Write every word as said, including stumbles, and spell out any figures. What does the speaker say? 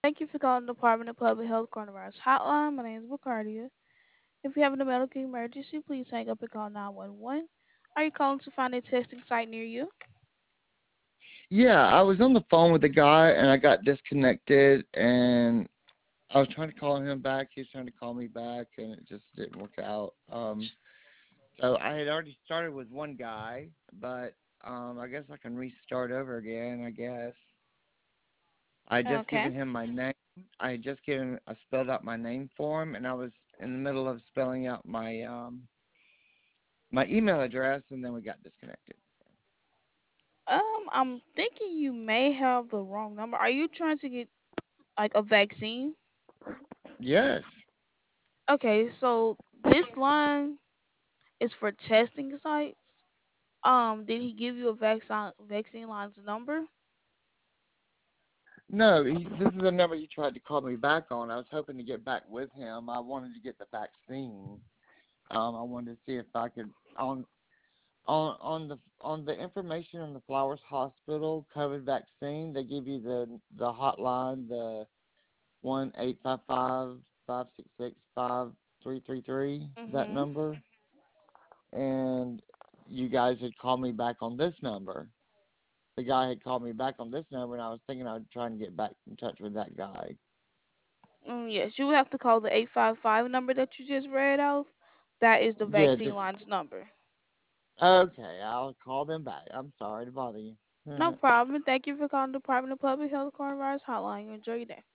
Thank you for calling the Department of Public Health Coronavirus Hotline. My name is Bacardia. If you have a medical emergency, please hang up and call nine one one. Are you calling to find a testing site near you? Yeah, I was on the phone with the guy and I got disconnected and I was trying to call him back. He was trying to call me back and it just didn't work out. Um, so I had already started with one guy, but um, I guess I can restart over again, I guess. I had just Okay. given him my name. I had just given, I spelled out my name for him and I was in the middle of spelling out my um, my email address and then we got disconnected. Um, I'm thinking you may have the wrong number. Are you trying to get like a vaccine? Yes. Okay, so this line is for testing sites. Um, did he give you a vaccine vaccine line's number? No, he, this is the number you tried to call me back on. I was hoping to get back with him. I wanted to get the vaccine. Um, I wanted to see if I could on on on the on the information on the Flowers Hospital COVID vaccine. They give you the the hotline, the one eight five five five six six five three three three. That Mhm. number, and you guys had called me back on this number. The guy had called me back on this number, and I was thinking I would try and get back in touch with that guy. Mm, yes, you would have to call the eight five five number that you just read off. That is the Yeah, vaccine just line's number. okay. I'll call them back. I'm sorry to bother you. No problem. Thank you for calling the Department of Public Health Coronavirus Hotline. You enjoy your day.